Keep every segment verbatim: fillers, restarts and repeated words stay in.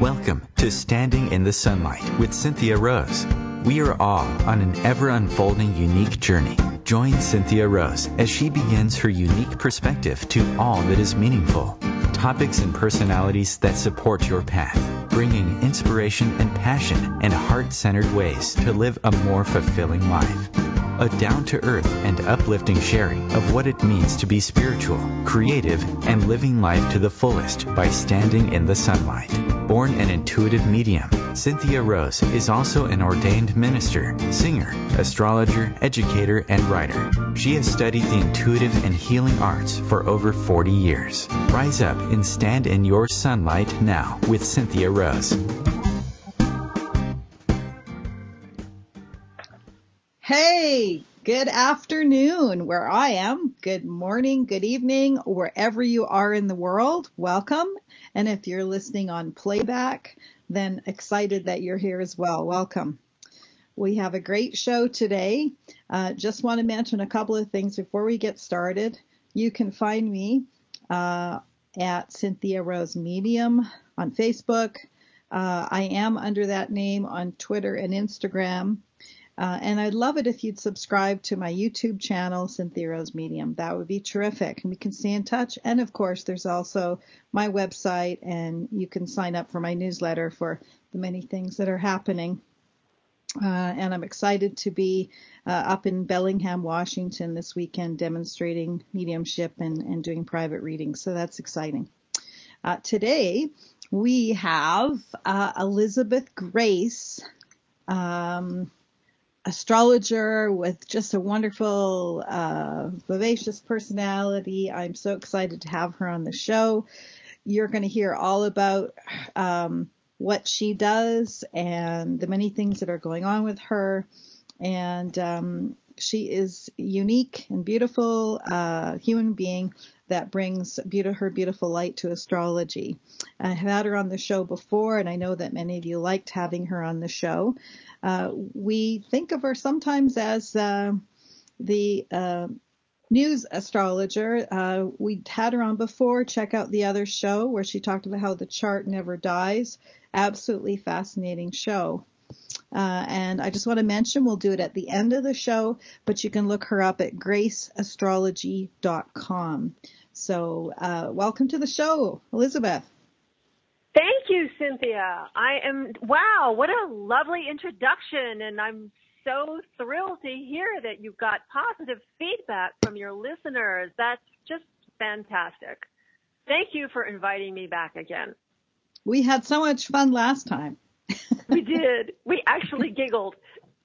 Welcome to Standing in the Sunlight with Cynthia Rose. We are all on an ever-unfolding unique journey. Join Cynthia Rose as she begins her unique perspective to all that is meaningful. Topics and personalities that support your path, bringing inspiration and passion and heart-centered ways to live a more fulfilling life. A down-to-earth and uplifting sharing of what it means to be spiritual, creative, and living life to the fullest by standing in the sunlight. Born an intuitive medium, Cynthia Rose is also an ordained minister, singer, astrologer, educator, and writer. She has studied the intuitive and healing arts for over forty years. Rise up and stand in your sunlight now with Cynthia Rose. Hey, good afternoon where I am. Good morning, good evening, wherever you are in the world. Welcome. And if you're listening on playback, then excited that you're here as well. Welcome. We have a great show today. Uh, just want to mention a couple of things before we get started. You can find me uh, at Cynthia Rose Medium on Facebook. Uh, I am under that name on Twitter and Instagram. Uh, and I'd love it if you'd subscribe to my YouTube channel, Cynthia Rose Medium. That would be terrific. And we can stay in touch. And of course, there's also my website, and you can sign up for my newsletter for the many things that are happening. Uh, and I'm excited to be uh, up in Bellingham, Washington this weekend demonstrating mediumship and, and doing private readings. So that's exciting. Uh, today, we have uh, Elizabeth Grace, um, astrologer with just a wonderful, uh, vivacious personality. I'm so excited to have her on the show. You're going to hear all about um, what she does and the many things that are going on with her. And um, she is unique and beautiful uh, human being that brings beauty, her beautiful light to astrology. I have had her on the show before, and I know that many of you liked having her on the show. Uh, we think of her sometimes as uh, the uh, news astrologer. Uh, we had her on before. Check out the other show where she talked about how the chart never dies. Absolutely fascinating show. Uh, and I just want to mention we'll do it at the end of the show, but you can look her up at grace astrology dot com. So uh, welcome to the show, Elizabeth. Thank you, Cynthia. I am, wow, what a lovely introduction. And I'm so thrilled to hear that you've got positive feedback from your listeners. That's just fantastic. Thank you for inviting me back again. We had so much fun last time. We did. We actually giggled.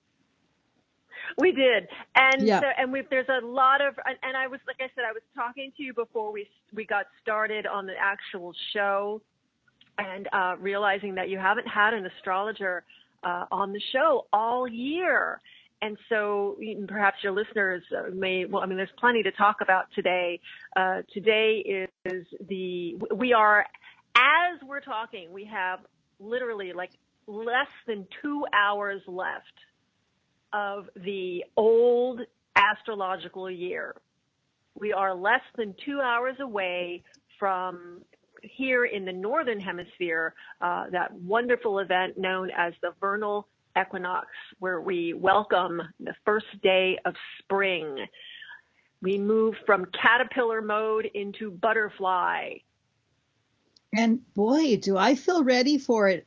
We did. And yeah. so, and we there's a lot of, and I was, like I said, I was talking to you before we, we got started on the actual show. And uh, realizing that you haven't had an astrologer uh, on the show all year. And so perhaps your listeners may, well, I mean, there's plenty to talk about today. Uh, today is the, we are, as we're talking, we have literally like less than two hours left of the old astrological year. We are less than two hours away from here in the Northern Hemisphere, uh, that wonderful event known as the vernal equinox, where we welcome the first day of spring. We move from caterpillar mode into butterfly. And boy, do I feel ready for it.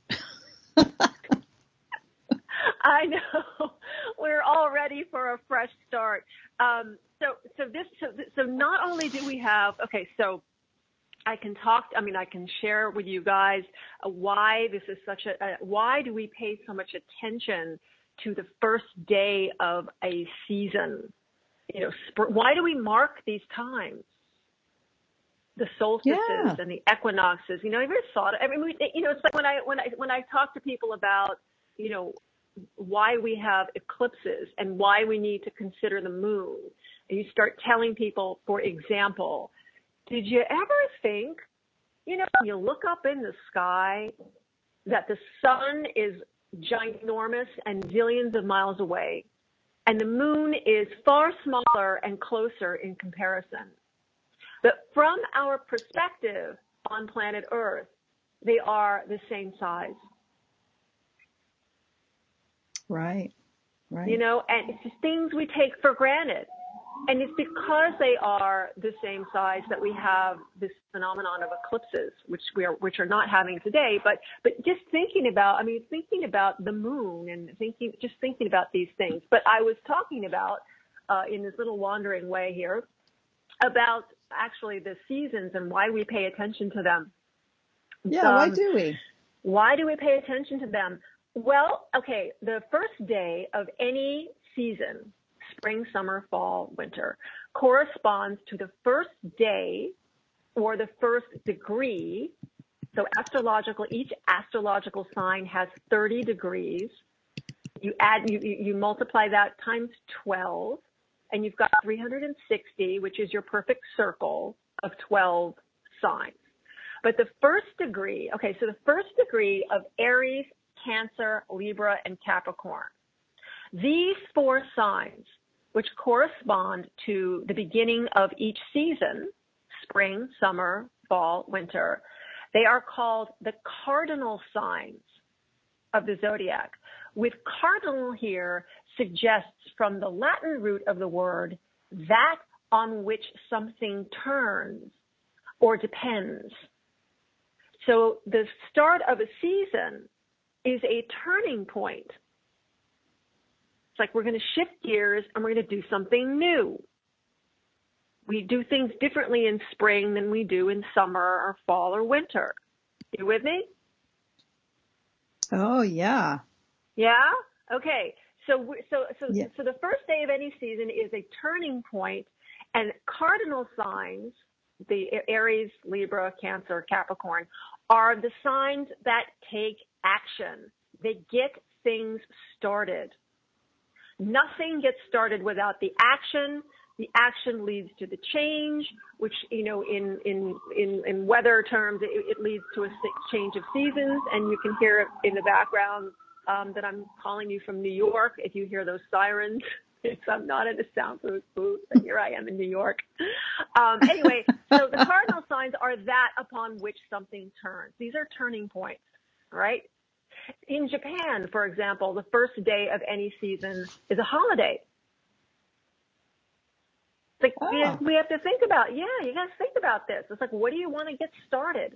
I know. We're all ready for a fresh start. Um, so, so this, so, so not only do we have, okay, so I can talk, I mean, I can share with you guys uh, why this is such a, uh, why do we pay so much attention to the first day of a season? You know, sp- why do we mark these times? The solstices yeah. and the equinoxes, you know, have you ever thought, I mean, we, you know, it's like when I, when I, when I talk to people about, you know, why we have eclipses and why we need to consider the moon, and you start telling people, for example, did you ever think, you know, when you look up in the sky, that the sun is ginormous and zillions of miles away, and the moon is far smaller and closer in comparison? But from our perspective on planet Earth, they are the same size. Right. Right. You know, and it's just things we take for granted. And it's because they are the same size that we have this phenomenon of eclipses, which we are, which are not having today. But, but just thinking about, I mean, thinking about the moon and thinking, just thinking about these things. But I was talking about, uh, in this little wandering way here, about actually the seasons and why we pay attention to them. Yeah. Um, why do we? Why do we pay attention to them? Well, okay, the first day of any season, spring, summer, fall, winter, corresponds to the first day or the first degree. So astrological, each astrological sign has thirty degrees. You add, you, you multiply that times twelve, and you've got three hundred sixty, which is your perfect circle of twelve signs. But the first degree, okay, so the first degree of Aries, Cancer, Libra, and Capricorn. These four signs, which correspond to the beginning of each season, spring, summer, fall, winter, they are called the cardinal signs of the zodiac. With cardinal here suggests from the Latin root of the word that on which something turns or depends. So the start of a season is a turning point. It's like we're going to shift gears and we're going to do something new. We do things differently in spring than we do in summer or fall or winter. You with me? Oh, yeah. Yeah? Okay. So, so, so, yeah. so the first day of any season is a turning point, and cardinal signs, the Aries, Libra, Cancer, Capricorn, are the signs that take action. They get things started. Nothing gets started without the action. The action leads to the change, which, you know, in, in, in, in weather terms, it, it leads to a change of seasons. And you can hear it in the background um, that I'm calling you from New York. If you hear those sirens, it's, I'm not in a soundproof booth, but here I am in New York. Um, anyway, so the cardinal signs are that upon which something turns. These are turning points, right? In Japan, for example, the first day of any season is a holiday. Like, oh. we have to think about, yeah, you got to think about this. It's like, what do you want to get started?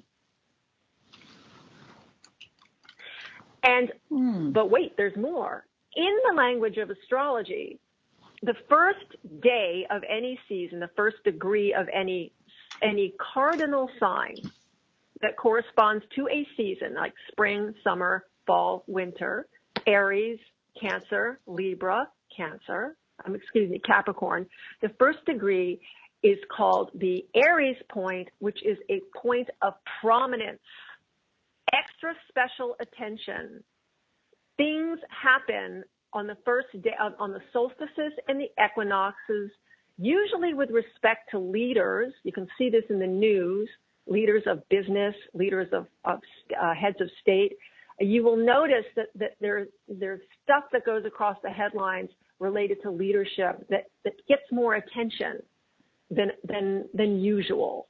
And, hmm. but wait, there's more. In the language of astrology, the first day of any season, the first degree of any, any cardinal sign that corresponds to a season, like spring, summer, fall, winter, Aries, Cancer, Libra, Cancer, um, excuse me, Capricorn. The first degree is called the Aries point, which is a point of prominence, extra special attention. Things happen on the first day, on the solstices and the equinoxes, usually with respect to leaders. You can see this in the news, leaders of business, leaders of, of uh, heads of state. You will notice that, that there, there's stuff that goes across the headlines related to leadership that, that gets more attention than, than, than usual.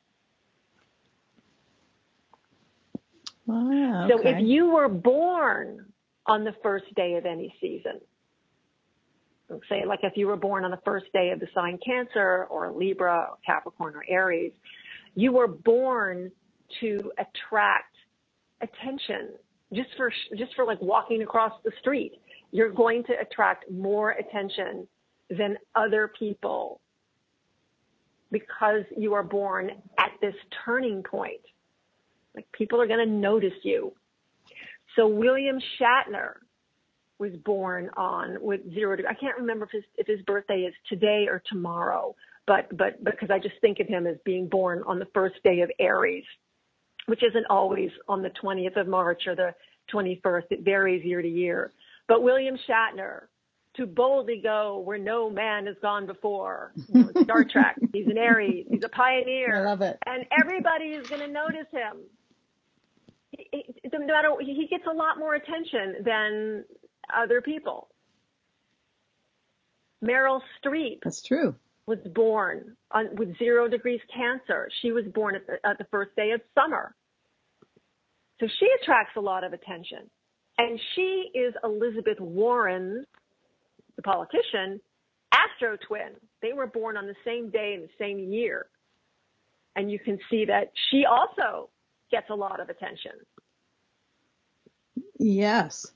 Oh, okay. So if you were born on the first day of any season, say like if you were born on the first day of the sign Cancer or Libra or Capricorn or Aries, you were born to attract attention just for, just for like walking across the street. You're going to attract more attention than other people because you are born at this turning point. Like people are going to notice you. So William Shatner was born on with zero degree. I can't remember if his, if his birthday is today or tomorrow, but, but, because I just think of him as being born on the first day of Aries, which isn't always on the twentieth of March or the twenty-first. It varies year to year. But William Shatner, to boldly go where no man has gone before, you know, Star Trek, he's an Aries, he's a pioneer. I love it. And everybody is going to notice him. He, he, no matter, he gets a lot more attention than other people. Meryl Streep. That's true. Was born on, with zero degrees Cancer. She was born at the, at the first day of summer. So she attracts a lot of attention. And she is Elizabeth Warren, the politician, astro twin. They were born on the same day in the same year. And you can see that she also gets a lot of attention. Yes.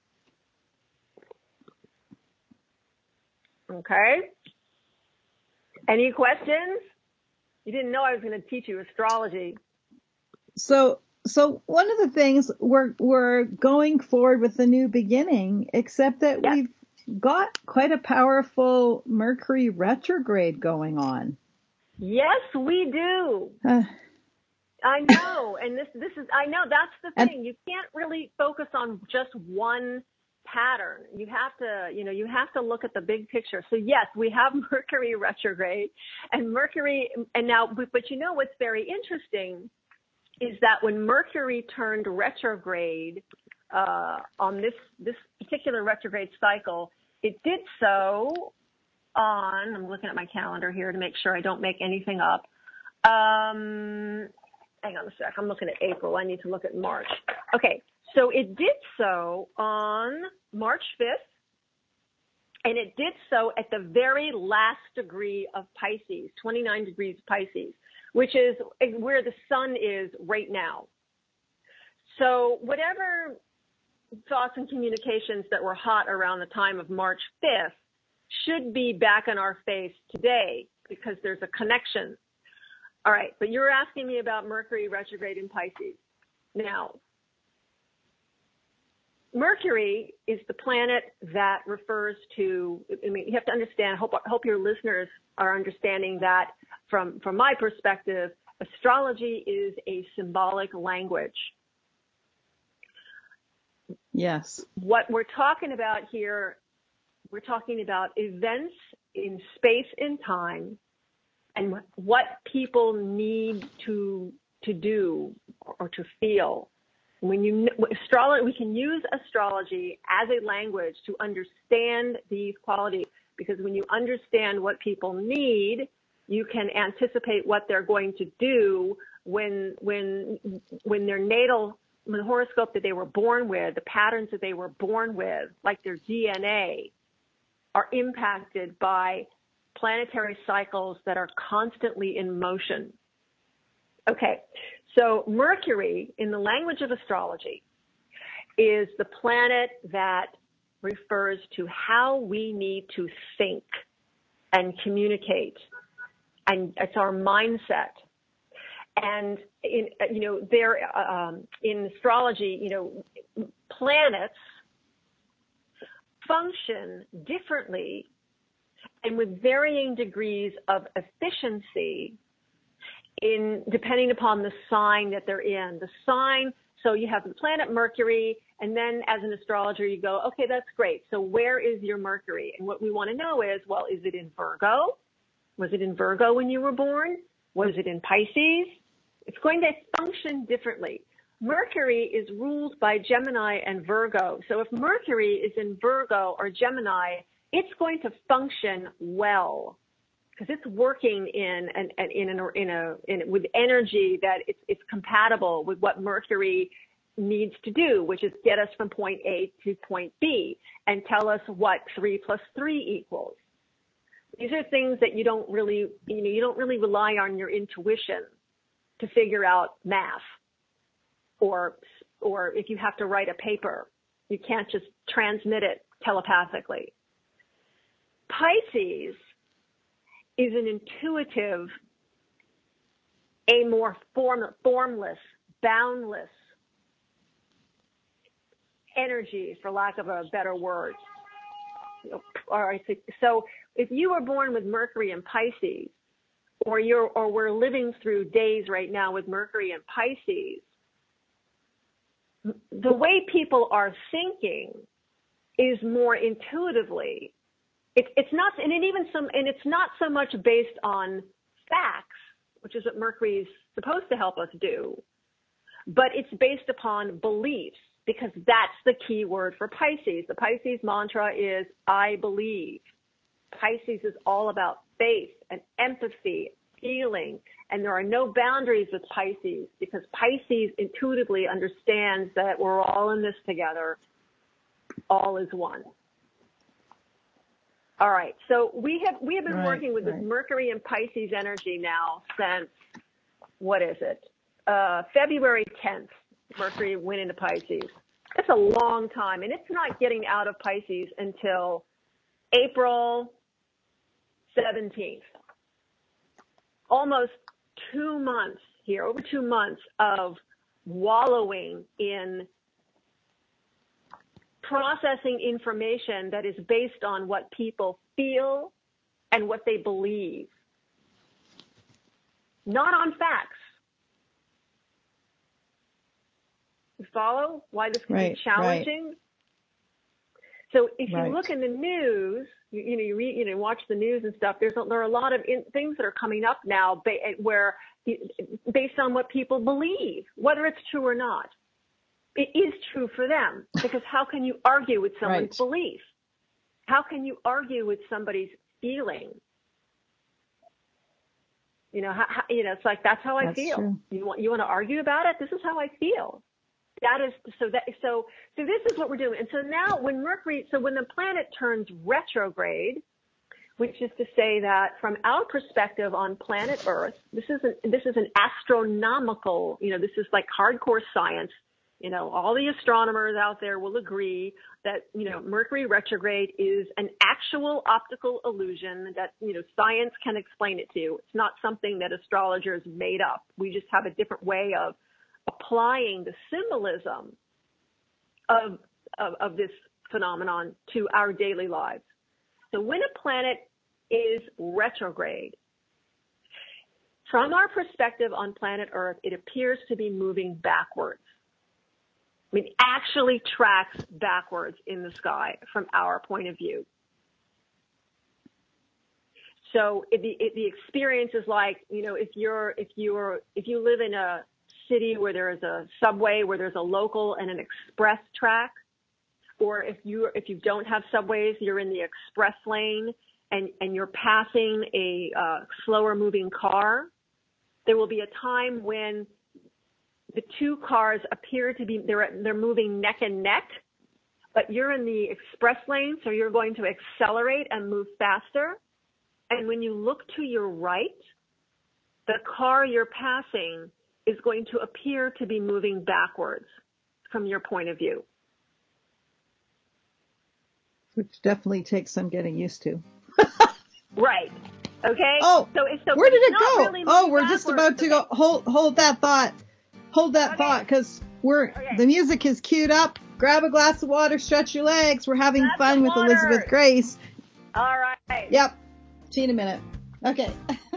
Okay. Any questions? You didn't know I was going to teach you astrology. So, so one of the things we're we're going forward with the new beginning, except that Yes. we've got quite a powerful Mercury retrograde going on. Yes, we do. Uh, I know. And this, this is, I know that's the And- thing. You can't really focus on just one pattern. You have to, you know, you have to look at the big picture. So yes, we have Mercury retrograde and Mercury, and now, but, but you know what's very interesting is that when Mercury turned retrograde uh, on this, this particular retrograde cycle, it did so on, I'm looking at my calendar here to make sure I don't make anything up. Um, hang on a sec. I'm looking at April. I need to look at March. Okay. So it did so on March fifth, and it did so at the very last degree of Pisces, twenty-nine degrees Pisces, which is where the sun is right now. So whatever thoughts and communications that were hot around the time of March fifth should be back in our face today because there's a connection. All right, but you're asking me about Mercury retrograde in Pisces. Now, Mercury is the planet that refers to, I mean, you have to understand, hope, hope your listeners are understanding that from, from my perspective, astrology is a symbolic language. yes. What we're talking about here, we're talking about events in space and time and what people need to, to do or to feel. When you astrology, we can use astrology as a language to understand these qualities, because when you understand what people need, you can anticipate what they're going to do when when when their natal, when the horoscope that they were born with, the patterns that they were born with, like their D N A, are impacted by planetary cycles that are constantly in motion. Okay, so Mercury, in the language of astrology, is the planet that refers to how we need to think and communicate, and it's our mindset. And in you know there um, in astrology, you know, planets function differently and with varying degrees of efficiency in depending upon the sign that they're in. The sign, so you have the planet Mercury, and then as an astrologer you go, okay, that's great. So where is your Mercury? And what we want to know is, well, is it in Virgo? Was it in Virgo when you were born? Was it in Pisces? It's going to function differently. Mercury is ruled by Gemini and Virgo. So if Mercury is in Virgo or Gemini, it's going to function well, because it's working in an, an in an in a in with energy that it's it's compatible with what Mercury needs to do, which is get us from point A to point B and tell us what three plus three equals. These are things that you don't really you know you don't really rely on your intuition to figure out math, or or if you have to write a paper, you can't just transmit it telepathically. Pisces is an intuitive, a more form, formless, boundless energy, for lack of a better word. All right, so if you were born with Mercury in Pisces, or you're, or we're living through days right now with Mercury in Pisces, the way people are thinking is more intuitively. It's it's not, and it even some, and it's not so much based on facts, which is what Mercury is supposed to help us do, but it's based upon beliefs, because that's the key word for Pisces. The Pisces mantra is I believe. Pisces is all about faith and empathy, feeling, And there are no boundaries with Pisces because Pisces intuitively understands that we're all in this together. All is one. All right. So we have we have been right, working with right. this Mercury and Pisces energy now since, what is it? Uh, February tenth, Mercury went into Pisces. That's a long time. And it's not getting out of Pisces until April seventeenth. Almost two months here, over two months of wallowing in processing information that is based on what people feel and what they believe, not on facts. You follow why this can right, be challenging? Right. So if right. you look in the news, you, you know, you read, you know, watch the news and stuff. There's a, there are a lot of in, things that are coming up now ba- where, based on what people believe, whether it's true or not. It is true for them, because how can you argue with someone's right. belief? How can you argue with somebody's feeling? You know, how, how, you know, it's like, that's how I that's feel. True. You want, you want to argue about it? This is how I feel. That is, so that, so, so this is what we're doing. And so now when Mercury, so when the planet turns retrograde, which is to say that from our perspective on planet Earth, this is an, this is an astronomical, you know, this is like hardcore science. You know, all the astronomers out there will agree that, you know, Mercury retrograde is an actual optical illusion that, you know, science can explain it to you. It's not something that astrologers made up. We just have a different way of applying the symbolism of, of, of this phenomenon to our daily lives. So when a planet is retrograde, from our perspective on planet Earth, it appears to be moving backwards. I mean, actually tracks backwards in the sky from our point of view. So it, the, it, the experience is like, you know, if you're, if you're, if you live in a city where there is a subway, where there's a local and an express track, or if you, if you don't have subways, you're in the express lane and, and you're passing a uh, slower moving car, there will be a time when the two cars appear to be, they're, they're moving neck and neck, but you're in the express lane, so you're going to accelerate and move faster. And when you look to your right, the car you're passing is going to appear to be moving backwards from your point of view. Which definitely takes some getting used to. Right. Okay? Oh, so, so where did it not go? really Oh, we're backwards. just about to Okay. go. Hold, hold that thought. Hold that Okay. thought, because we're Okay. the music is queued up. Grab a glass of water, stretch your legs. We're having Glass fun of with water. Elizabeth Grace. All right. Yep. See you in a minute. Okay.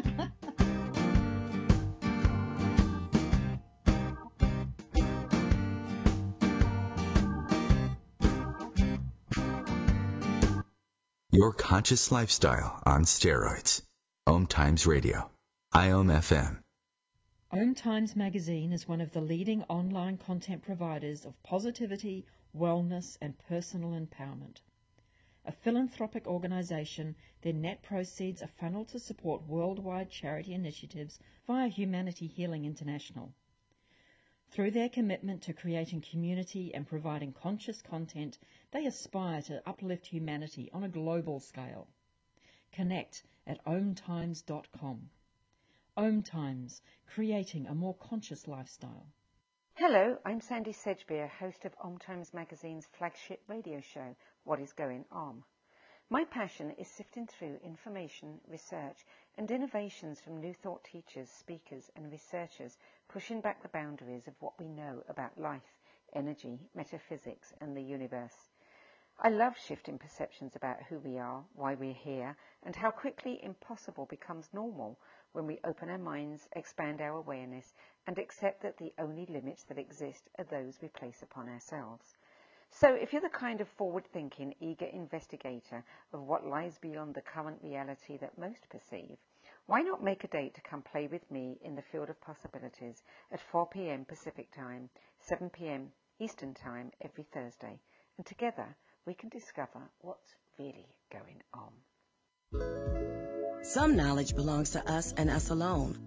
Your conscious lifestyle on steroids. Om Times Radio. I O M F M. Om Times Magazine is one of the leading online content providers of positivity, wellness, and personal empowerment. A philanthropic organization, their net proceeds are funneled to support worldwide charity initiatives via Humanity Healing International. Through their commitment to creating community and providing conscious content, they aspire to uplift humanity on a global scale. Connect at om times dot com. Om Times, creating a more conscious lifestyle. Hello, I'm Sandy Sedgbeer, host of Om Times Magazine's flagship radio show, What is Going On? My passion is sifting through information, research, and innovations from new thought teachers, speakers, and researchers pushing back the boundaries of what we know about life, energy, metaphysics, and the universe. I love shifting perceptions about who we are, why we're here, and how quickly impossible becomes normal when we open our minds, expand our awareness, and accept that the only limits that exist are those we place upon ourselves. So if you're the kind of forward-thinking, eager investigator of what lies beyond the current reality that most perceive, why not make a date to come play with me in the field of possibilities at four p.m. Pacific Time, seven p.m. Eastern Time every Thursday, and together we can discover what's really going on. Some knowledge belongs to us and us alone.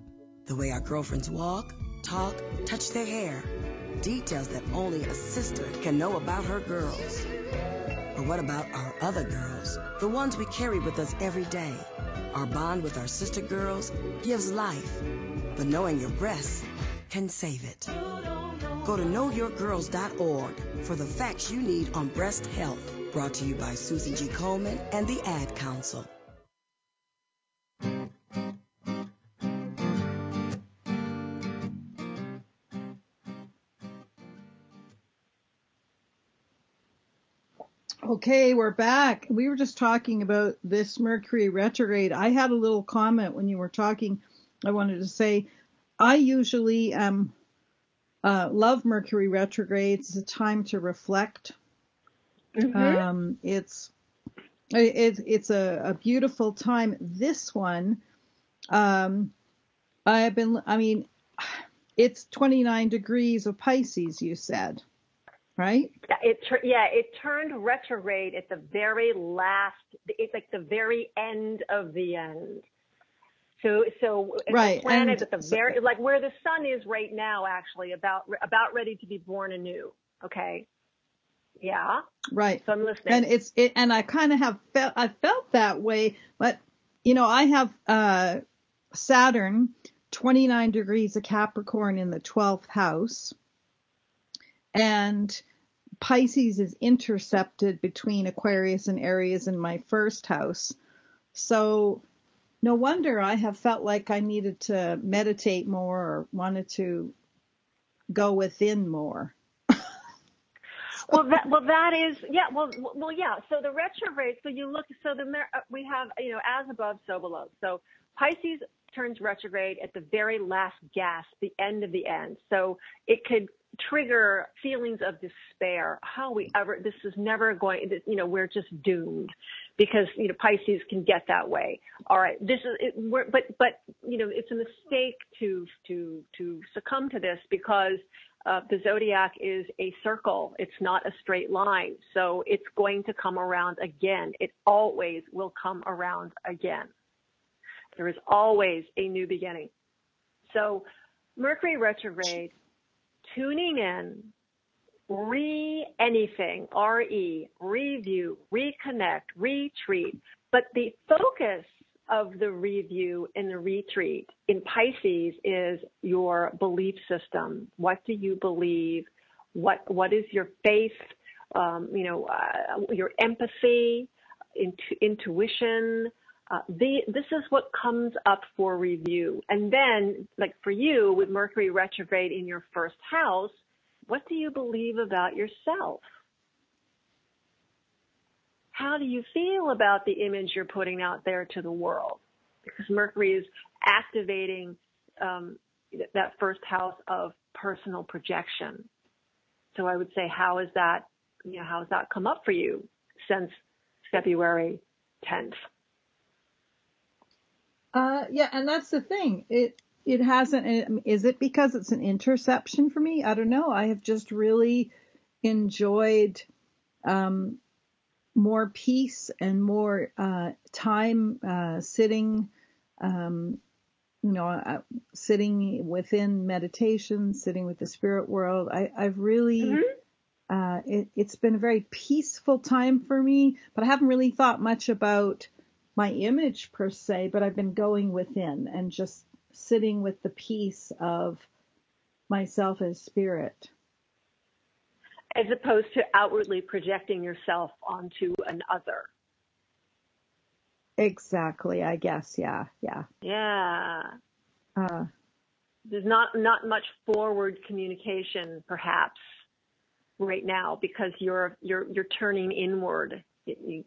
The way our girlfriends walk, talk, touch their hair. Details that only a sister can know about her girls. But what about our other girls? The ones we carry with us every day. Our bond with our sister girls gives life. But knowing your breasts can save it. Go to know your girls dot org for the facts you need on breast health. Brought to you by Susan G. Komen and the Ad Council. Okay, we're back. We were just talking about this Mercury retrograde. I had a little comment when you were talking. I wanted to say I usually um, uh, love Mercury retrogrades. It's a time to reflect. Mm-hmm. Um, it's it, it's a, a beautiful time. This one, um, I've been. I mean, it's twenty-nine degrees of Pisces. You said. Right? Yeah, it yeah, it turned retrograde at the very last. It's like the very end of the end. So so right. the planet and at the very like where the sun is right now, actually about about ready to be born anew. Okay. Yeah. Right. So I'm listening. And it's it, and I kind of have felt I felt that way, but you know I have uh, Saturn twenty-nine degrees of Capricorn in the twelfth house. And Pisces is intercepted between Aquarius and Aries in my first house. So no wonder I have felt like I needed to meditate more or wanted to go within more. Well, that well that is yeah well well yeah. So the retrograde. So you look. So the we have you know as above so below. So Pisces turns retrograde at the very last gasp, the end of the end. So it could trigger feelings of despair. How we ever, this is never going, you know, we're just doomed because, you know, Pisces can get that way. All right. This is, it, we're, but, but, you know, it's a mistake to, to, to succumb to this because uh, the zodiac is a circle. It's not a straight line. So it's going to come around again. It always will come around again. There is always a new beginning. So Mercury retrograde, tuning in, re anything, R E, review, reconnect, retreat. But the focus of the review and the retreat in Pisces is your belief system. What do you believe? What What is your faith? Um, you know, uh, your empathy, intu- intuition. Uh, the, this is what comes up for review. And then, like for you, with Mercury retrograde in your first house, what do you believe about yourself? How do you feel about the image you're putting out there to the world? Because Mercury is activating um, that first house of personal projection. So I would say, how is that, you know, how has that come up for you since February tenth? Uh, yeah, and that's the thing. It it hasn't. Is it because it's an interception for me? I don't know. I have just really enjoyed um, more peace and more uh, time uh, sitting, um, you know, uh, sitting within meditation, sitting with the spirit world. I, I've really. Mm-hmm. Uh, it, it's been a very peaceful time for me, but I haven't really thought much about my image per se, but I've been going within and just sitting with the peace of myself as spirit. As opposed to outwardly projecting yourself onto an other. Exactly, I guess, yeah, yeah. Yeah. Uh, There's not, not much forward communication, perhaps, right now, because you're, you're, you're turning inward. You,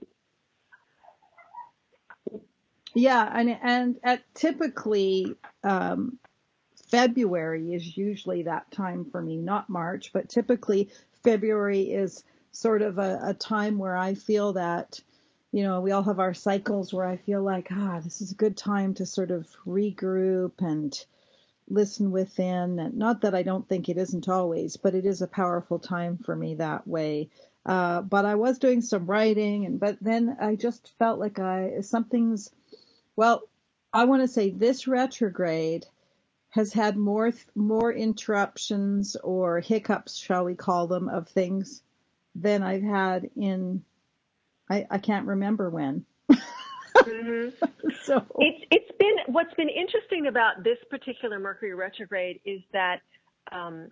Yeah, and and at typically um, February is usually that time for me, not March, but typically February is sort of a, a time where I feel that, you know, we all have our cycles where I feel like, ah, this is a good time to sort of regroup and listen within. And not that I don't think it isn't always, but it is a powerful time for me that way. Uh, but I was doing some writing, and but then I just felt like I something's. Well, I want to say this retrograde has had more more interruptions or hiccups, shall we call them, of things than I've had in I, I can't remember when. Mm-hmm. So it's it's been what's been interesting about this particular Mercury retrograde is that um,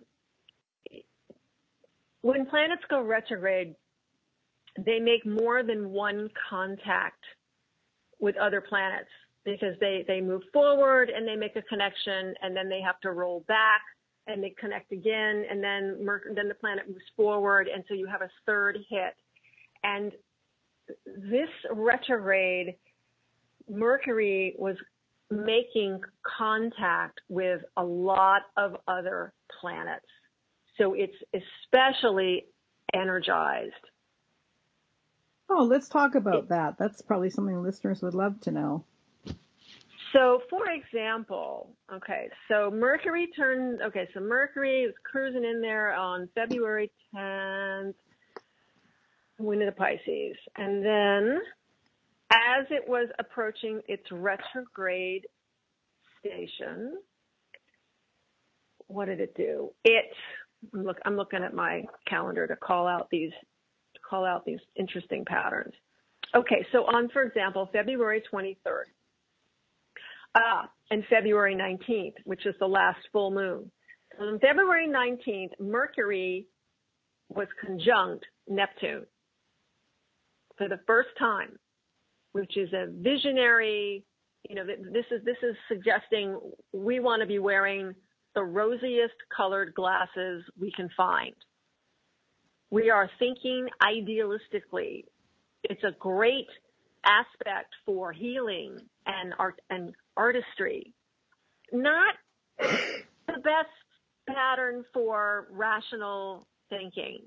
when planets go retrograde, they make more than one contact with other planets because they, they move forward and they make a connection and then they have to roll back and they connect again and then Mer- then the planet moves forward and so you have a third hit. And this retrograde, Mercury was making contact with a lot of other planets. So it's especially energized. Oh, let's talk about that. That's probably something listeners would love to know. So, for example, okay, so Mercury turned, okay, so Mercury was cruising in there on February tenth, went into Pisces. And then as it was approaching its retrograde station, what did it do? It, look, I'm looking at my calendar to call out these call out these interesting patterns. Okay, so on, for example, February twenty-third, ah, and February nineteenth, which is the last full moon. So on February nineteenth, Mercury was conjunct Neptune for the first time, which is a visionary, you know, this is, this is suggesting we want to be wearing the rosiest colored glasses we can find. We are thinking idealistically. It's a great aspect for healing and art and artistry. Not the best pattern for rational thinking.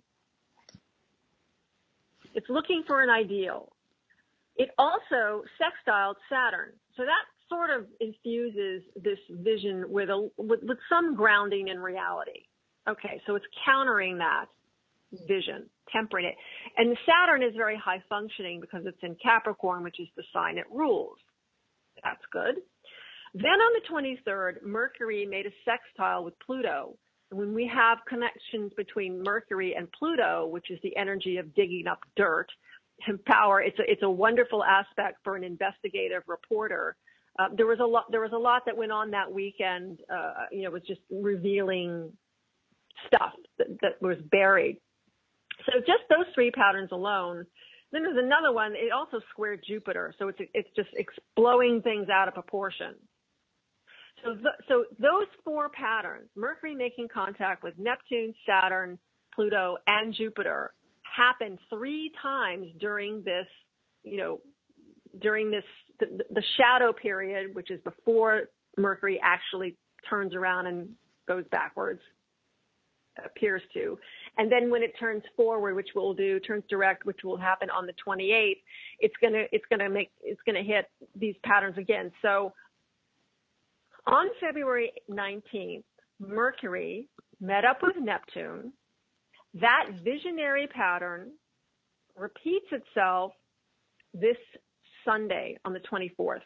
It's looking for an ideal. It also sextiled Saturn. So that sort of infuses this vision with a with, with some grounding in reality. Okay, so it's countering that vision, tempering it. And Saturn is very high functioning because it's in Capricorn, which is the sign it rules. That's good. Then on the twenty-third, Mercury made a sextile with Pluto. And when we have connections between Mercury and Pluto, which is the energy of digging up dirt and power, it's a, it's a wonderful aspect for an investigative reporter. Uh, there was a lot, there was a lot that went on that weekend. Uh, you know, it was just revealing stuff that, that was buried. So just those three patterns alone. Then there's another one. It also squared Jupiter. So it's, it's just blowing things out of proportion. So, th- so those four patterns, Mercury making contact with Neptune, Saturn, Pluto, and Jupiter, happened three times during this, you know, during this, the, the shadow period, which is before Mercury actually turns around and goes backwards. Appears to. And then when it turns forward, which we'll do, turns direct, which will happen on the twenty-eighth, it's going to, it's going to make, it's going to hit these patterns again. So on February nineteenth, Mercury met up with Neptune. That visionary pattern repeats itself this Sunday on the twenty-fourth.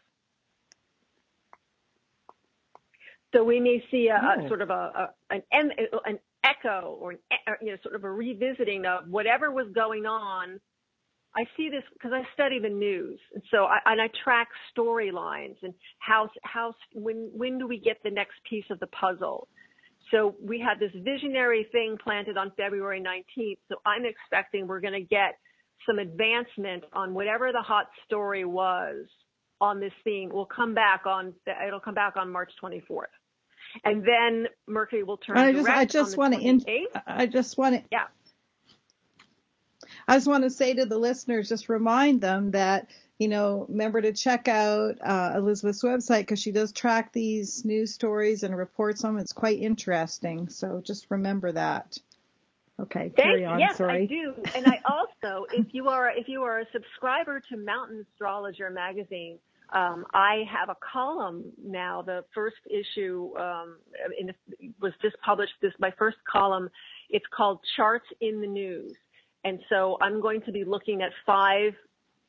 So we may see a, oh. a sort of a, a an, an echo or, an, you know, sort of a revisiting of whatever was going on. I see this because I study the news, and so I, and I track storylines and how how when when do we get the next piece of the puzzle. So we had this visionary thing planted on February nineteenth. So I'm expecting we're going to get some advancement on whatever the hot story was on this theme. Will come back on it'll come back on March twenty-fourth. And then Mercury will turn I just, direct I just on the want to, in, twenty-eighth. I just want to, yeah. I just want to say to the listeners, just remind them that, you know, remember to check out uh, Elizabeth's website because she does track these news stories and reports on them. It's quite interesting. So just remember that. Okay, carry Thanks. on. Yes, Sorry. I do. And I also, if you are if you are a subscriber to Mountain Astrologer magazine, um, I have a column now. The first issue um, in the, was just published. This my first column. It's called Charts in the News. And so I'm going to be looking at five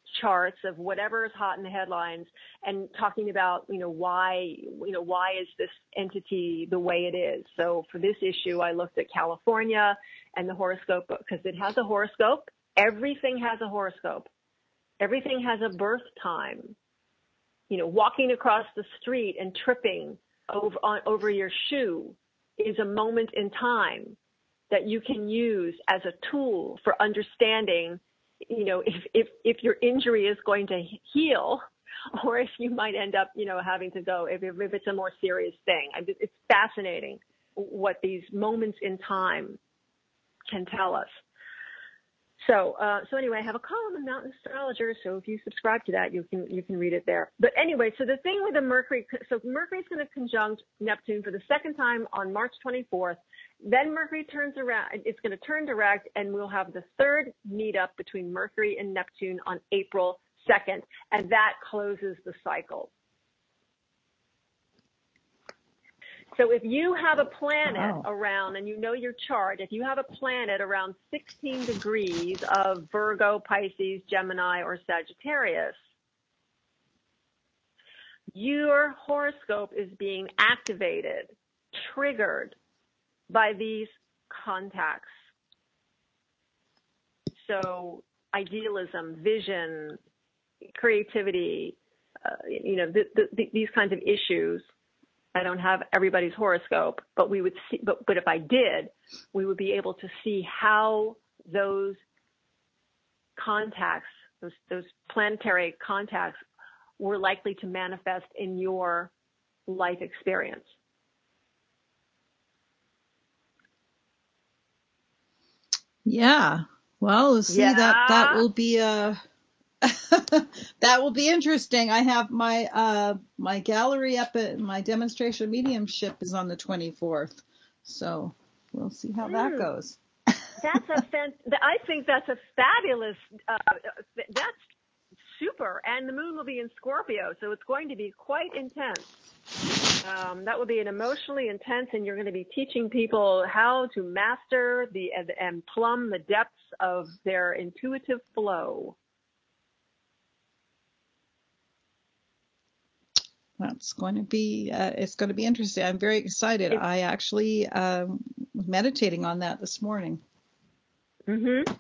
charts of whatever is hot in the headlines and talking about, you know, why, you know, why is this entity the way it is? So for this issue, I looked at California and the horoscope because it has a horoscope. Everything has a horoscope. Everything has a birth time. You know, walking across the street and tripping over, on, over your shoe is a moment in time that you can use as a tool for understanding, you know, if, if, if your injury is going to heal or if you might end up, you know, having to go, if, if it's a more serious thing. It's fascinating what these moments in time can tell us. So, uh, so anyway, I have a column in Mountain Astrologer. So if you subscribe to that, you can, you can read it there. But anyway, so the thing with the Mercury, so Mercury is going to conjunct Neptune for the second time on March twenty-fourth. Then Mercury turns around, it's going to turn direct, and we'll have the third meetup between Mercury and Neptune on April second. And that closes the cycle. So if you have a planet Wow. around, and you know your chart, if you have a planet around sixteen degrees of Virgo, Pisces, Gemini, or Sagittarius, your horoscope is being activated, triggered by these contacts. So idealism, vision, creativity, uh, you know, th- th- these kinds of issues. I don't have everybody's horoscope, but we would see, but, but if I did, we would be able to see how those contacts, those, those planetary contacts were likely to manifest in your life experience. Yeah. Well, see, Yeah. that, that will be a, that will be interesting. I have my, uh, my gallery up at my demonstration mediumship is on the twenty-fourth. So we'll see how Mm. that goes. That's a fan- I think that's a fabulous, uh, that's super. And the moon will be in Scorpio, so it's going to be quite intense. Um, that will be an emotionally intense, and you're going to be teaching people how to master the and, and plumb the depths of their intuitive flow. That's going to be, uh, it's going to be interesting. I'm very excited. It, I actually, um, was meditating on that this morning. mm-hmm.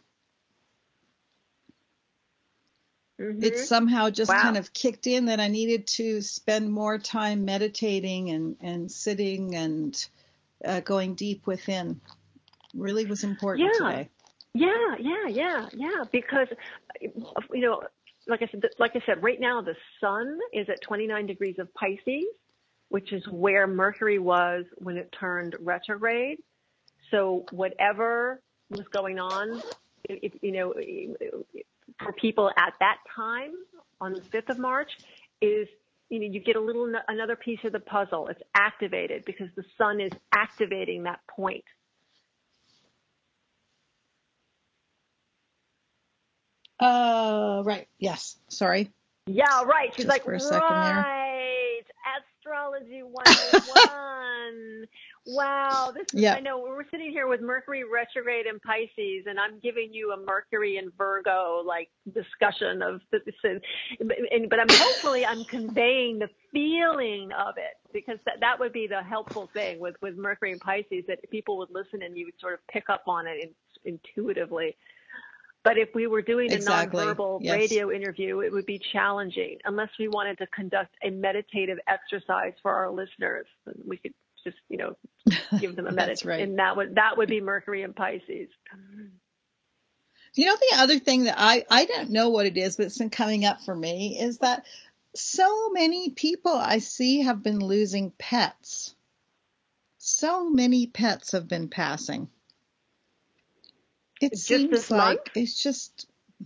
Mm-hmm. It somehow just Wow. kind of kicked in that I needed to spend more time meditating and, and sitting and uh, going deep within. Really was important Yeah. today. Yeah, yeah, yeah, yeah. Because, you know, like I said, like I said, right now the sun is at twenty-nine degrees of Pisces, which is where Mercury was when it turned retrograde. So whatever was going on, if, you know, for people at that time on the fifth of March is, you know, you get a little, another piece of the puzzle. It's activated because the sun is activating that point. Uh, right. Yes. Sorry. Yeah, right. She's Just like, for a second there. right. Astrology one oh one. Wow. This is, Yeah. I know we're sitting here with Mercury retrograde in Pisces, and I'm giving you a Mercury and Virgo like discussion of this. And, but I'm hopefully I'm conveying the feeling of it, because that, that would be the helpful thing with, with Mercury and Pisces, that people would listen and you would sort of pick up on it in, intuitively. But if we were doing a Exactly. nonverbal Yes. radio interview, it would be challenging unless we wanted to conduct a meditative exercise for our listeners. We could just, you know, give them a That's meditation. right. And that would, that would be Mercury and Pisces. You know, the other thing that I, I don't know what it is, but it's been coming up for me is that so many people I see have been losing pets. So many pets have been passing. It Just seems this like month? it's just,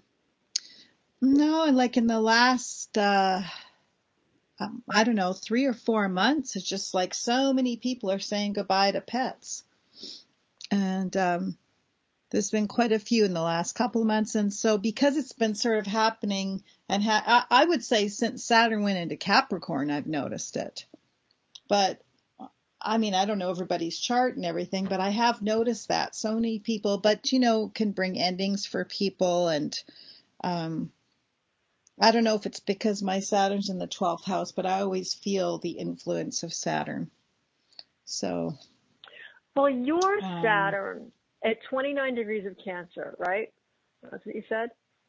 no, like in the last, uh, um, I don't know, three or four months, it's just like so many people are saying goodbye to pets. And um, there's been quite a few in the last couple of months. And so because it's been sort of happening, and ha- I, I would say since Saturn went into Capricorn, I've noticed it. But I mean, I don't know everybody's chart and everything, but I have noticed that so many people, but you know, can bring endings for people. And um, I don't know if it's because my Saturn's in the twelfth house, but I always feel the influence of Saturn. So. Well, your um, Saturn at twenty-nine degrees of Cancer, right? That's what you said?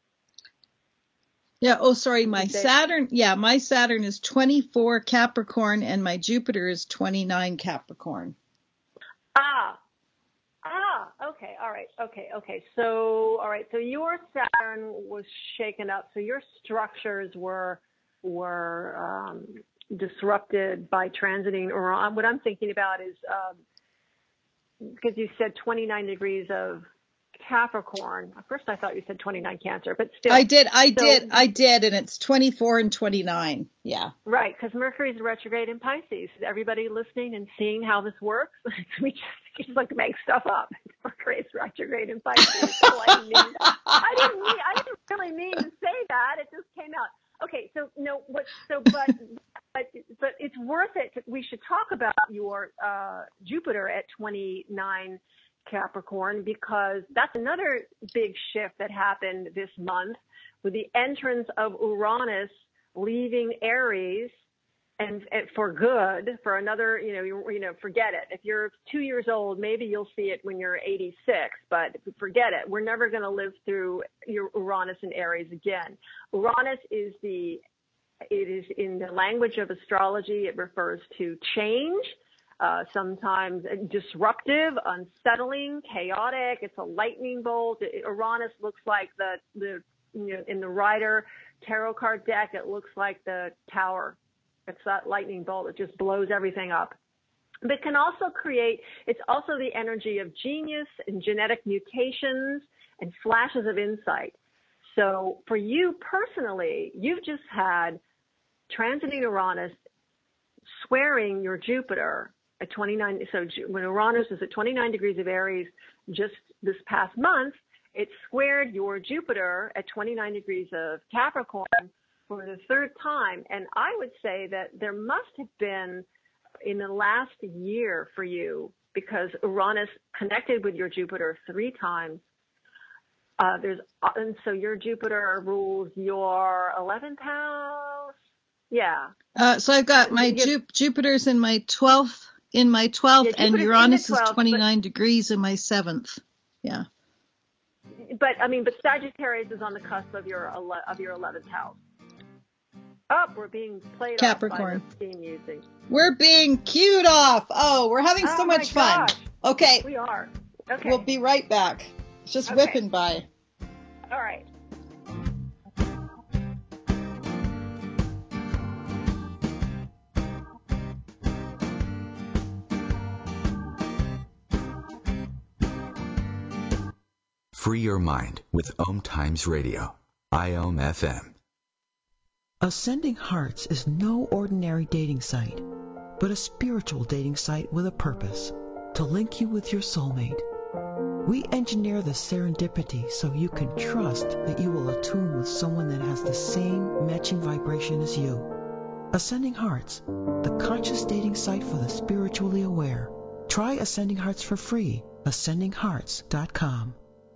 Yeah. Oh, sorry. My They, Saturn. Yeah. My Saturn is twenty-four Capricorn and my Jupiter is twenty-nine Capricorn. Ah, ah, okay. All right. Okay. Okay. So, all right. So your Saturn was shaken up. So your structures were, were, um, disrupted by transiting Uranus. What I'm thinking about is, um, because you said twenty-nine degrees of Capricorn. At first I thought you said twenty-nine Cancer, but still. I did, I so, did, I did, and it's twenty-four and twenty-nine. Yeah. Right, because Mercury's retrograde in Pisces. Everybody listening and seeing how this works, we just, just like to make stuff up. Mercury's retrograde in Pisces. So I, didn't mean, I didn't mean, I didn't really mean to say that. It just came out. Okay, so no, what? So, but, but, but it's worth it. To, we should talk about your uh, Jupiter at twenty-nine Capricorn, because that's another big shift that happened this month with the entrance of Uranus leaving Aries, and, and for good, for another, you know, you, you know, forget it. If you're two years old, maybe you'll see it when you're eighty-six, but forget it. We're never going to live through your Uranus and Aries again. Uranus is the, it is in the language of astrology, it refers to change. Uh, sometimes disruptive, unsettling, chaotic. It's a lightning bolt. It, Uranus looks like the, the, you know, in the Rider tarot card deck, it looks like the tower. It's that lightning bolt. It just blows everything up. But it can also create, it's also the energy of genius and genetic mutations and flashes of insight. So for you personally, you've just had transiting Uranus squaring your Jupiter at twenty-nine. So when Uranus is at twenty-nine degrees of Aries just this past month, it squared your Jupiter at twenty-nine degrees of Capricorn for the third time. And I would say that there must have been in the last year for you, because Uranus connected with your Jupiter three times. Uh, there's, and so your Jupiter rules your eleventh house. Yeah. Uh, so I've got my Ju- Jupiter's in my twelfth, in my twelfth, yeah, and Uranus twelfth, is twenty-nine but, degrees in my seventh. Yeah. But I mean, but Sagittarius is on the cusp of your of your eleventh house. Oh, we're being played Capricorn. off by the theme music. We're being cued off. Oh, we're having oh so much fun. Gosh. Okay. We are. Okay. We'll be right back. It's just okay. whipping by. All right. Free your mind with Om Times Radio, I O M F M. Ascending Hearts is no ordinary dating site, but a spiritual dating site with a purpose, to link you with your soulmate. We engineer the serendipity so you can trust that you will attune with someone that has the same matching vibration as you. Ascending Hearts, the conscious dating site for the spiritually aware. Try Ascending Hearts for free, ascending hearts dot com.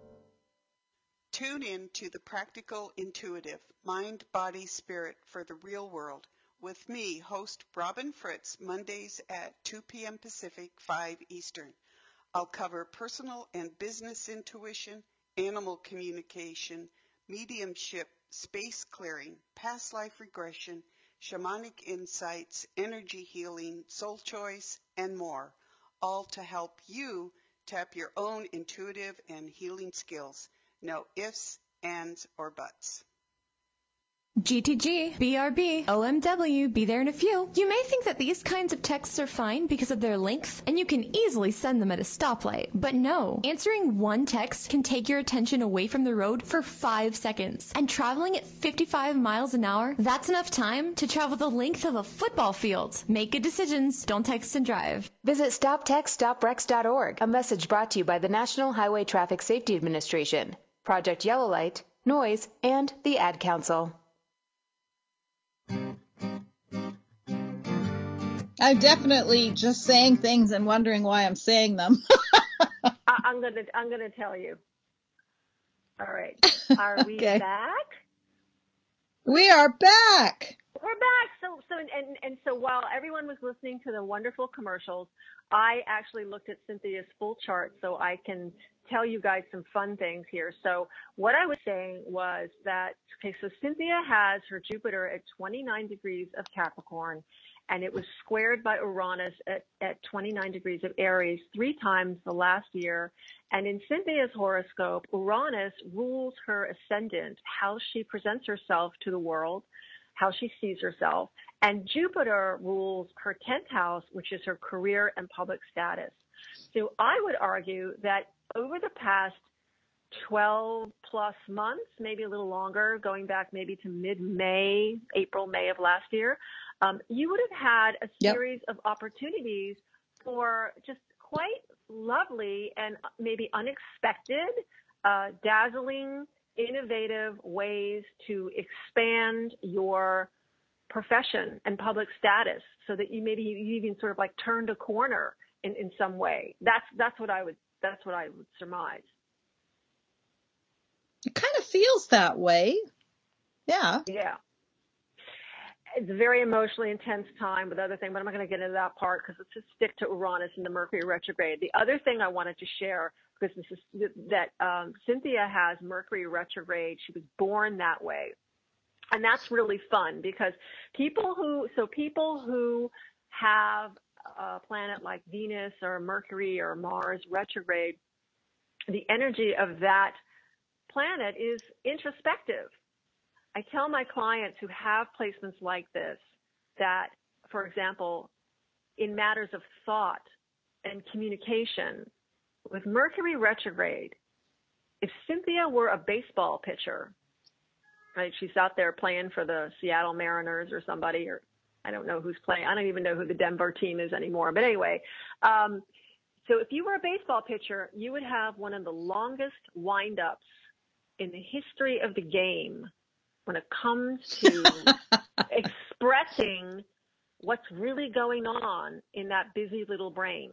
Tune in to The Practical Intuitive, Mind, Body, Spirit for the Real World with me, host Robin Fritz, Mondays at two p.m. Pacific, five Eastern. I'll cover personal and business intuition, animal communication, mediumship, space clearing, past life regression, shamanic insights, energy healing, soul choice, and more, all to help you tap your own intuitive and healing skills. No ifs, ands, or buts. G T G, B R B, O M W, be there in a few. You may think that these kinds of texts are fine because of their length, and you can easily send them at a stoplight. But no, answering one text can take your attention away from the road for five seconds. And traveling at fifty-five miles an hour, that's enough time to travel the length of a football field. Make good decisions. Don't text and drive. Visit stop text stop wrecks dot org. A message brought to you by the National Highway Traffic Safety Administration, Project Yellow Light, Noise, and the Ad Council. I'm definitely just saying things and wondering why I'm saying them. I, I'm gonna, I'm gonna tell you. All right. Are we okay. back? We are back. We're back. So, so, and, and so while everyone was listening to the wonderful commercials, I actually looked at Cynthia's full chart so I can tell you guys some fun things here. So what I was saying was that, okay, so Cynthia has her Jupiter at twenty-nine degrees of Capricorn, and it was squared by Uranus at, at twenty-nine degrees of Aries three times the last year. And in Cynthia's horoscope, Uranus rules her ascendant, how she presents herself to the world, how she sees herself. And Jupiter rules her tenth house, which is her career and public status. So I would argue that over the past twelve plus months, maybe a little longer, going back maybe to mid-May, April, May of last year, um, you would have had a series yep. of opportunities for just quite lovely and maybe unexpected, uh, dazzling, innovative ways to expand your profession and public status so that you maybe you even sort of like turned a corner in, in some way. That's, that's what I would, that's what I would surmise. It kind of feels that way. Yeah. Yeah. It's a very emotionally intense time with other thing, but I'm not going to get into that part because let's just stick to Uranus and the Mercury retrograde. The other thing I wanted to share, because this is that um, Cynthia has Mercury retrograde. She was born that way. And that's really fun because people who, so people who have a planet like Venus or Mercury or Mars retrograde, the energy of that planet is introspective. I tell my clients who have placements like this that, for example, in matters of thought and communication, with Mercury retrograde, if Cynthia were a baseball pitcher, right, she's out there playing for the Seattle Mariners or somebody, or I don't know who's playing. I don't even know who the Denver team is anymore. But anyway, um, so if you were a baseball pitcher, you would have one of the longest windups in the history of the game when it comes to expressing what's really going on in that busy little brain.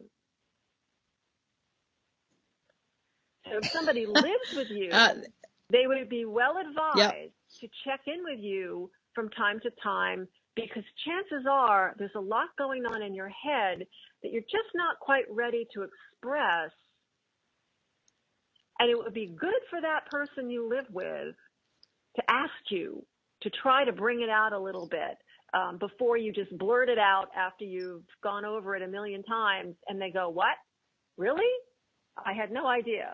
So if somebody lives with you, uh, they would be well advised yep. to check in with you from time to time, because chances are there's a lot going on in your head that you're just not quite ready to express. And it would be good for that person you live with to ask you to try to bring it out a little bit um, before you just blurt it out after you've gone over it a million times and they go, what? Really? I had no idea.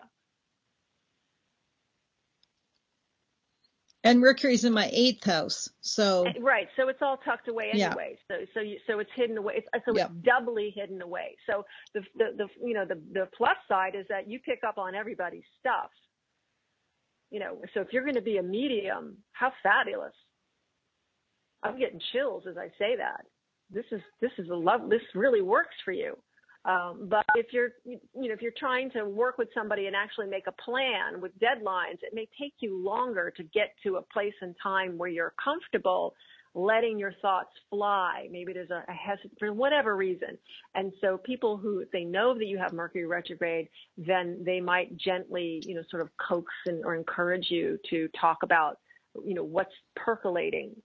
And Mercury's in my eighth house, so right. So it's all tucked away anyway. Yeah. So so you, so it's hidden away. It's, so yep. it's doubly hidden away. So the, the the you know the the plus side is that you pick up on everybody's stuff. You know, so if you're going to be a medium, how fabulous! I'm getting chills as I say that. This is this is a love. This really works for you. Um, but if you're, you know, if you're trying to work with somebody and actually make a plan with deadlines, it may take you longer to get to a place and time where you're comfortable letting your thoughts fly. Maybe there's a, a hesitation for whatever reason. And so people who, if they know that you have Mercury retrograde, then they might gently, you know, sort of coax and, or encourage you to talk about, you know, what's percolating.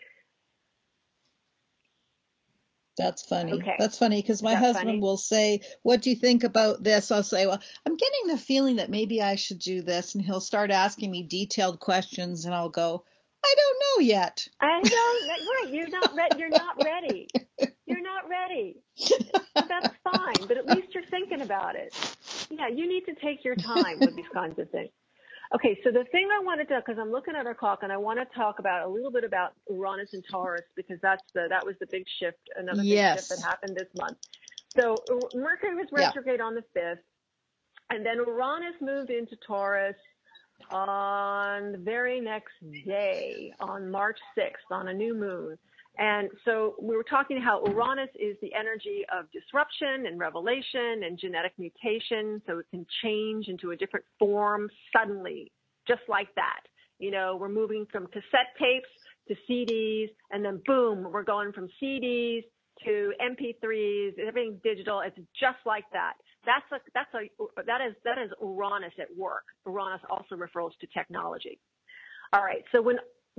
That's funny. Okay. That's funny because my husband funny? will say, what do you think about this? I'll say, well, I'm getting the feeling that maybe I should do this. And he'll start asking me detailed questions and I'll go, I don't know yet. I know. Right. You're not ready. You're not ready. You're not ready. That's fine. But at least you're thinking about it. Yeah. You need to take your time with these kinds of things. Okay, so the thing I wanted to, because I'm looking at our clock, and I want to talk about a little bit about Uranus and Taurus, because that's the that was the big shift, another big yes. shift that happened this month. So Mercury was retrograde yeah. on the fifth, and then Uranus moved into Taurus on the very next day, on March sixth, on a new moon. And so we were talking how Uranus is the energy of disruption and revelation and genetic mutation, so it can change into a different form suddenly, just like that. You know, we're moving from cassette tapes to C Ds, and then boom, we're going from C Ds to M P threes, everything's digital. It's just like that. That's a, that's a, that is, that is Uranus at work. Uranus also refers to technology. All right, so when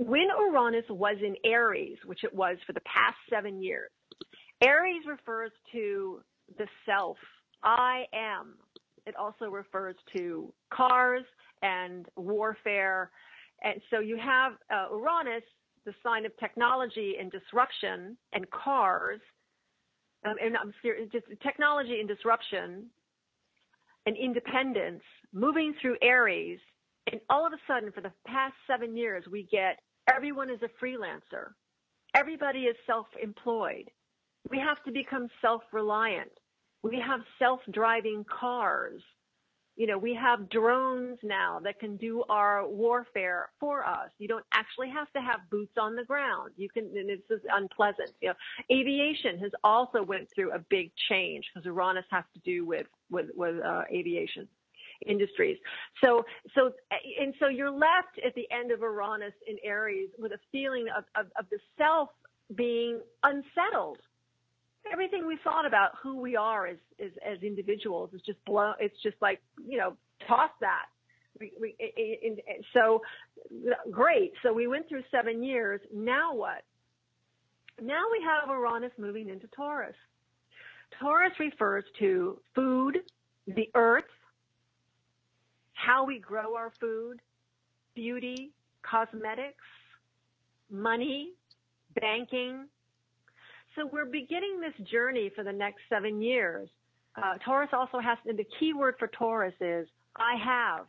when Uranus was in Aries, which it was for the past seven years, Aries refers to the self, I am. It also refers to cars and warfare. And so you have uh, Uranus, the sign of technology and disruption, and cars, um, and I'm serious, just technology and disruption and independence moving through Aries. And all of a sudden, for the past seven years, we get everyone is a freelancer. Everybody is self-employed. We have to become self-reliant. We have self-driving cars. You know, we have drones now that can do our warfare for us. You don't actually have to have boots on the ground. You can, and it's just unpleasant. You know, aviation has also went through a big change because Uranus has to do with with with uh, aviation industries. So, so, and so you're left at the end of Uranus in Aries with a feeling of of, of the self being unsettled. Everything we thought about who we are as, as, as individuals is just blown. It's just like, you know, toss that. We, we, and, and so great. So we went through seven years. Now what? Now we have Uranus moving into Taurus. Taurus refers to food, the earth, how we grow our food, beauty, cosmetics, money, banking. So we're beginning this journey for the next seven years. Uh, Taurus also has, and the key word for Taurus is, I have.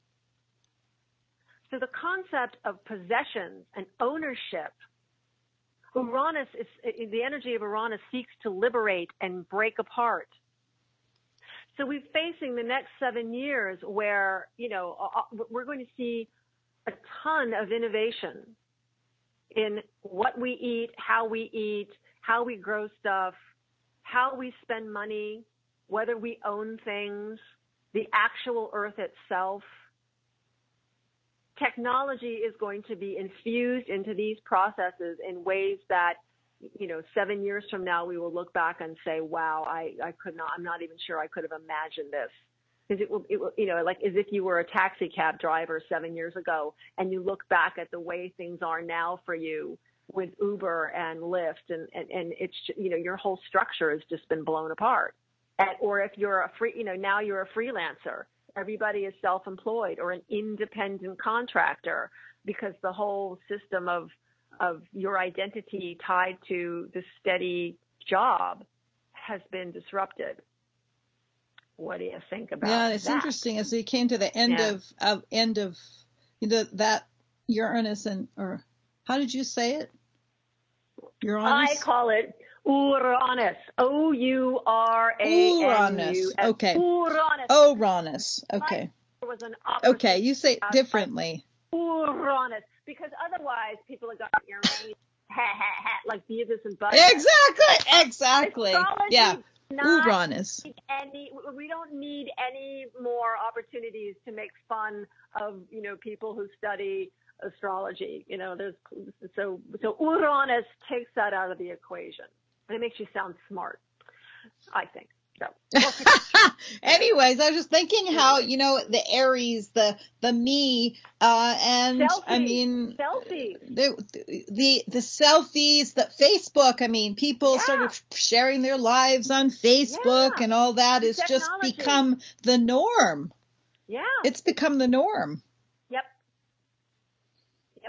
So the concept of possessions and ownership, Uranus is, the energy of Uranus seeks to liberate and break apart. So we're facing the next seven years where, you know, we're going to see a ton of innovation in what we eat, how we eat, how we grow stuff, how we spend money, whether we own things, the actual earth itself. Technology is going to be infused into these processes in ways that, you know, seven years from now, we will look back and say, wow, I, I could not, I'm not even sure I could have imagined this. Because it will, it will, you know, like as if you were a taxi cab driver seven years ago and you look back at the way things are now for you with Uber and Lyft, and, and, and it's, you know, your whole structure has just been blown apart. And, or if you're a free, you know, now you're a freelancer, everybody is self-employed or an independent contractor because the whole system of, of your identity tied to the steady job has been disrupted. What do you think about that? Yeah, it's that? Interesting as we came to the end yeah. of, of end of you know, that Uranus and, or how did you say it? Uranus? I call it Uranus. O U R A N U S. Uranus. Okay. Uranus. Uranus. Okay. There was an okay, you say it differently. Uranus. Because otherwise people are going, Uranus, ha, ha, ha, like Beavis and Butthead. Exactly. Exactly. Astrology yeah. Not Uranus. Any, we don't need any more opportunities to make fun of, you know, people who study astrology. You know, there's so so Uranus takes that out of the equation, and it makes you sound smart, I think. So. Anyways, I was just thinking how, you know, the Aries, the the me, uh, and selfies. I mean, selfies. The, the the selfies, the Facebook. I mean, people yeah. started sharing their lives on Facebook, yeah. and all that has just become the norm. Yeah, it's become the norm. Yep. Yep.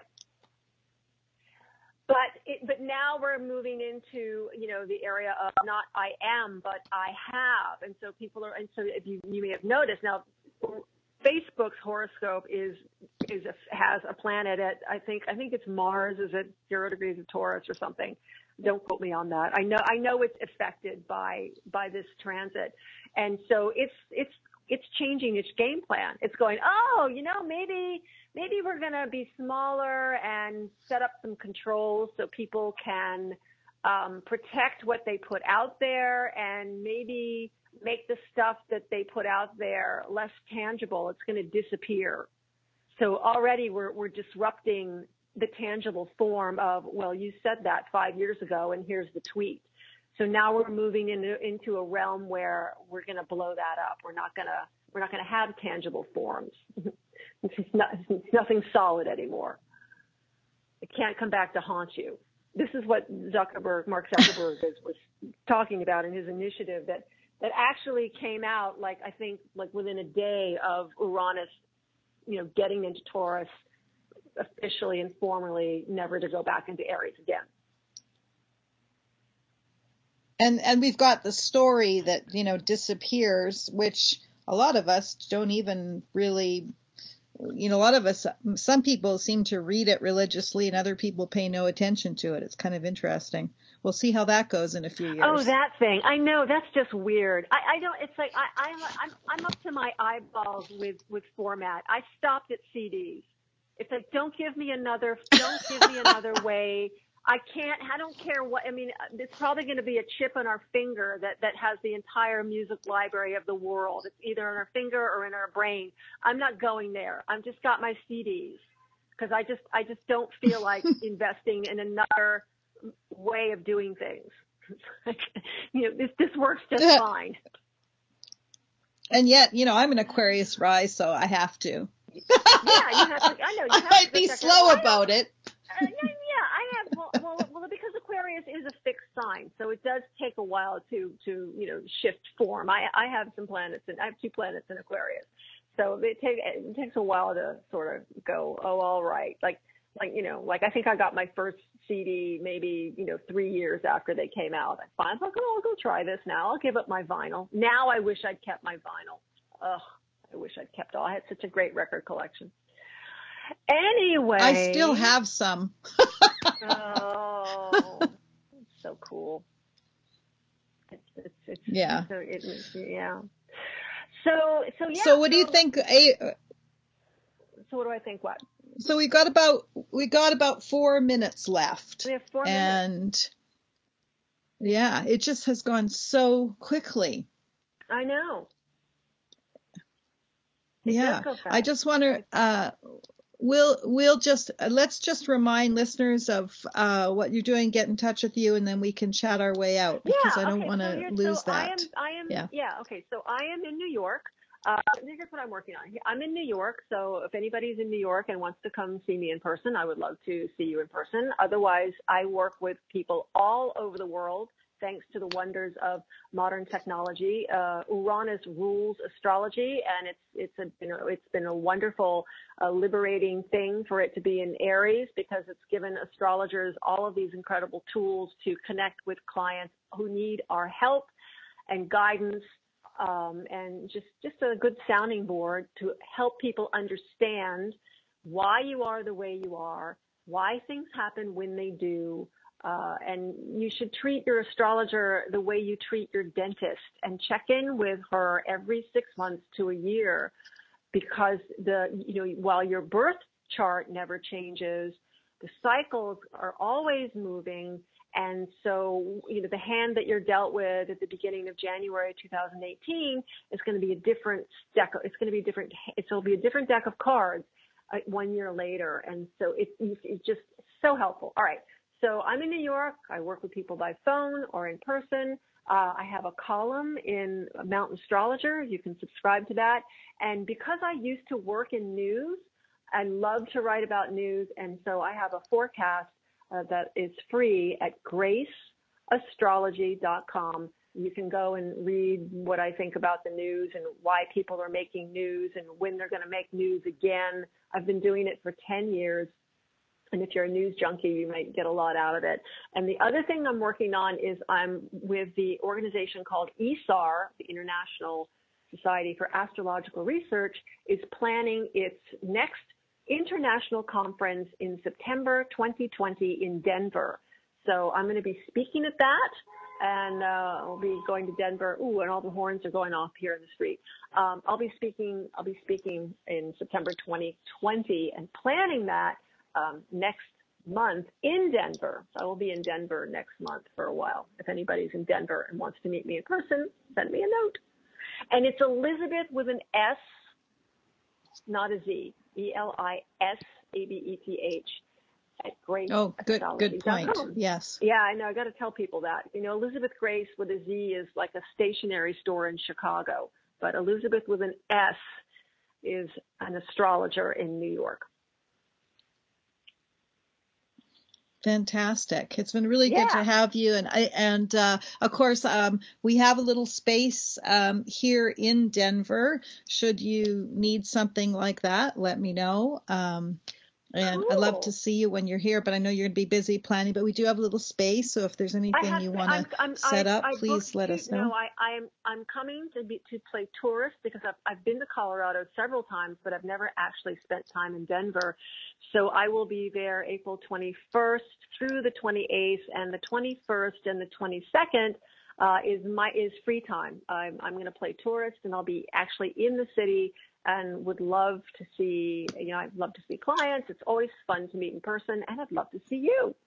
But it, but now we're moving into, you know, the area of not I am, but I have. And so people are, and so if you, you may have noticed now, Facebook's horoscope is, is a, has a planet at, I think, I think it's Mars is at zero degrees of Taurus or something. Don't quote me on that. I know, I know it's affected by, by this transit. And so it's, it's, it's changing its game plan. It's going, oh, you know, maybe, maybe we're going to be smaller and set up some controls so people can um, protect what they put out there and maybe make the stuff that they put out there less tangible. It's going to disappear. So already we're, we're disrupting the tangible form of, well, you said that five years ago and here's the tweet. So now we're moving into, into a realm where we're going to blow that up. We're not going to, we're not going to have tangible forms. It's, not, it's nothing solid anymore. It can't come back to haunt you. This is what Zuckerberg, Mark Zuckerberg is, was talking about in his initiative that, that actually came out, like, I think, like within a day of Uranus, you know, getting into Taurus officially and formally, never to go back into Aries again. And and we've got the story that, you know, disappears, which a lot of us don't even really, you know, a lot of us, some people seem to read it religiously and other people pay no attention to it. It's kind of interesting. We'll see how that goes in a few years. Oh, that thing. I know. That's just weird. I, I don't, it's like, I, I'm, I'm, I'm up to my eyeballs with, with format. I stopped at C Ds. It's like, don't give me another, don't give me another way. I can't, I don't care what, I mean, it's probably going to be a chip on our finger that, that has the entire music library of the world. It's either in our finger or in our brain. I'm not going there. I've just got my C Ds because I just, I just don't feel like investing in another way of doing things. You know, this, this works just fine. And yet, you know, I'm an Aquarius rise, so I have to. Yeah, you have to, I know. You have I might to be check slow it. about it. Uh, yeah, yeah, I have. Well, well, well, because Aquarius is a fixed sign, so it does take a while to, to you know, shift form. I, I have some planets, and I have two planets in Aquarius, so it, take, it takes a while to sort of go, oh, all right. Like, like you know, like I think I got my first C D maybe you know three years after they came out. I finally thought, oh, I'll go try this now. I'll give up my vinyl. Now I wish I'd kept my vinyl. Ugh, I wish I'd kept all. I had such a great record collection. Anyway. I still have some. Oh, it's so cool. It's, it's, it's, yeah. So it, yeah. So, so yeah. So what do so, you think? A, so what do I think? What? So we got about, we got about four minutes left. We have four and minutes. Yeah, it just has gone so quickly. I know. It yeah. I just want to, uh, We'll we'll just uh, let's just remind listeners of uh, what you're doing. Get in touch with you, and then we can chat our way out because yeah, I don't okay, want to so lose so that. I am, I am, yeah. yeah. Okay, so I am in New York. Uh, here's what I'm working on. I'm in New York, so if anybody's in New York and wants to come see me in person, I would love to see you in person. Otherwise, I work with people all over the world. Thanks to the wonders of modern technology, uh, Uranus rules astrology, and it's it's a you know it's been a wonderful, uh, liberating thing for it to be in Aries because it's given astrologers all of these incredible tools to connect with clients who need our help and guidance, um, and just just a good sounding board to help people understand why you are the way you are, why things happen when they do. Uh, and you should treat your astrologer the way you treat your dentist and check in with her every six months to a year because the, you know, while your birth chart never changes, the cycles are always moving. And so, you know, the hand that you're dealt with at the beginning of January two thousand eighteen is going to be a different deck. It's going to be a different, it'll be a different deck of cards uh, one year later. And so it, it's just so helpful. All right. So I'm in New York. I work with people by phone or in person. Uh, I have a column in Mountain Astrologer. You can subscribe to that. And because I used to work in news, I love to write about news. And so I have a forecast uh, that is free at grace astrology dot com. You can go and read what I think about the news and why people are making news and when they're going to make news again. I've been doing it for ten years. And if you're a news junkie, you might get a lot out of it. And the other thing I'm working on is I'm with the organization called E S A R, the International Society for Astrological Research, is planning its next international conference in September twenty twenty in Denver. So I'm going to be speaking at that, and uh, I'll be going to Denver. Ooh, and all the horns are going off here in the street. Um, I'll be speaking. I'll be speaking in September twenty twenty and planning that. Um, next month in Denver. So I will be in Denver next month for a while. If anybody's in Denver and wants to meet me in person, send me a note. And it's Elizabeth with an S, not a Z, E L I S A B E T H at Grace. Oh, good, good point. Yes. Yeah, I know. I got to tell people that. You know, Elizabeth Grace with a Z is like a stationery store in Chicago, but Elizabeth with an S is an astrologer in New York. Fantastic. It's been really Yeah. good to have you. And I, and, uh, of course, um, we have a little space, um, here in Denver. Should you need something like that, let me know. Um, and Cool. I'd love to see you when you're here, but I know you're going to be busy planning, but we do have a little space. So if there's I anything have you to, want I'm, to I'm, set I, up, I please booked let you- us know. No, I, I'm, I'm coming to be, to play tourist because I've, I've been to Colorado several times, but I've never actually spent time in Denver. So I will be there April twenty-first through the twenty-eighth, and the twenty-first and the twenty-second uh, is my is free time. I'm, I'm going to play tourist, and I'll be actually in the city, and would love to see. You know, I'd love to see clients. It's always fun to meet in person, and I'd love to see you.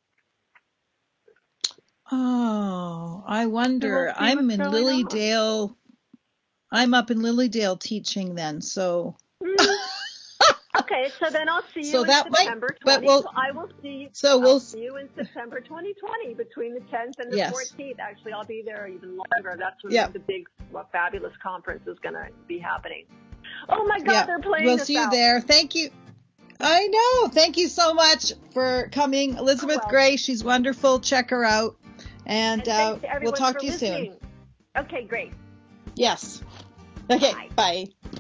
Oh, I wonder. We'll see I'm what's in going on. Lilydale. I'm up in Lilydale teaching then. So, Okay, so then I'll see you So in that might- September but twenty. we'll- I will see you. so I'll we'll- see you in September twenty twenty between the tenth and the Yes. fourteenth. Actually, I'll be there even longer. That's when Yep. the big, well, fabulous conference is going to be happening. Oh my God, yeah, they're playing we'll us see you out. there. Thank you. I know. Thank you so much for coming. Elizabeth well. Gray, she's wonderful. Check her out. And, And uh, thanks to we'll everyone talk for to you listening. soon. Okay, great. Yes. Okay, Bye. bye.